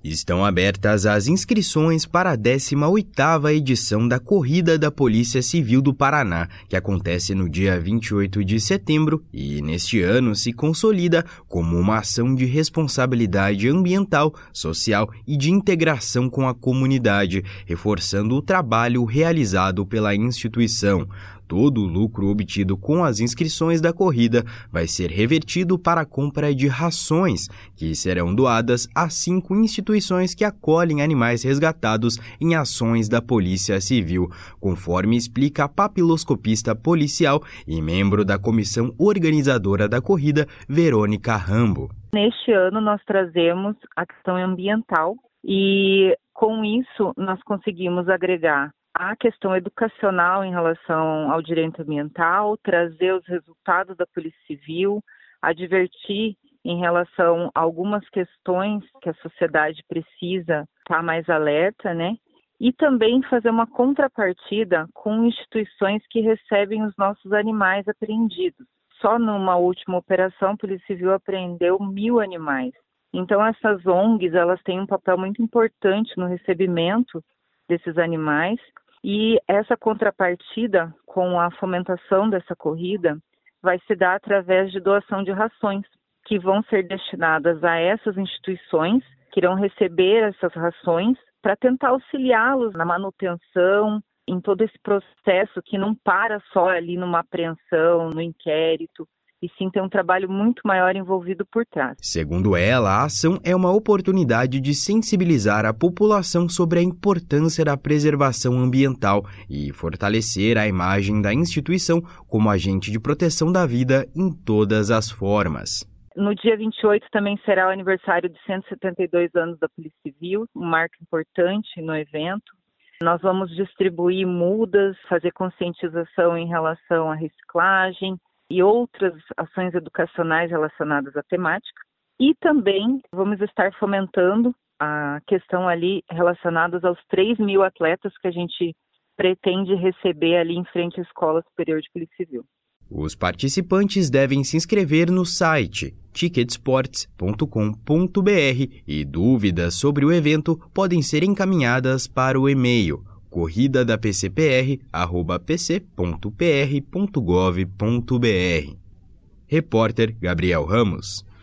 Estão abertas as inscrições para a 18ª edição da Corrida da Polícia Civil do Paraná, que acontece no dia 28 de setembro e, neste ano, se consolida como uma ação de responsabilidade ambiental, social e de integração com a comunidade, reforçando o trabalho realizado pela instituição. Todo o lucro obtido com as inscrições da corrida vai ser revertido para a compra de rações, que serão doadas a 5 instituições que acolhem animais resgatados em ações da Polícia Civil, conforme explica a papiloscopista policial e membro da comissão organizadora da corrida, Verônica Rambo. Neste ano nós trazemos a questão ambiental e com isso nós conseguimos agregar a questão educacional em relação ao direito ambiental, trazer os resultados da Polícia Civil, advertir em relação a algumas questões que a sociedade precisa estar mais alerta, né? E também fazer uma contrapartida com instituições que recebem os nossos animais apreendidos. Só numa última operação, a Polícia Civil apreendeu 1.000 animais. Então, essas ONGs, elas têm um papel muito importante no recebimento desses animais. E essa contrapartida com a fomentação dessa corrida vai se dar através de doação de rações, que vão ser destinadas a essas instituições, que irão receber essas rações para tentar auxiliá-los na manutenção, em todo esse processo que não para só ali numa apreensão, no inquérito, e sim tem um trabalho muito maior envolvido por trás. Segundo ela, a ação é uma oportunidade de sensibilizar a população sobre a importância da preservação ambiental e fortalecer a imagem da instituição como agente de proteção da vida em todas as formas. No dia 28 também será o aniversário de 172 anos da Polícia Civil, um marco importante no evento. Nós vamos distribuir mudas, fazer conscientização em relação à reciclagem, e outras ações educacionais relacionadas à temática. E também vamos estar fomentando a questão ali relacionada aos 3.000 atletas que a gente pretende receber ali em frente à Escola Superior de Polícia Civil. Os participantes devem se inscrever no site ticketsports.com.br e dúvidas sobre o evento podem ser encaminhadas para o e-mail corridadapcpr@pc.pr.gov.br. Repórter Gabriel Ramos.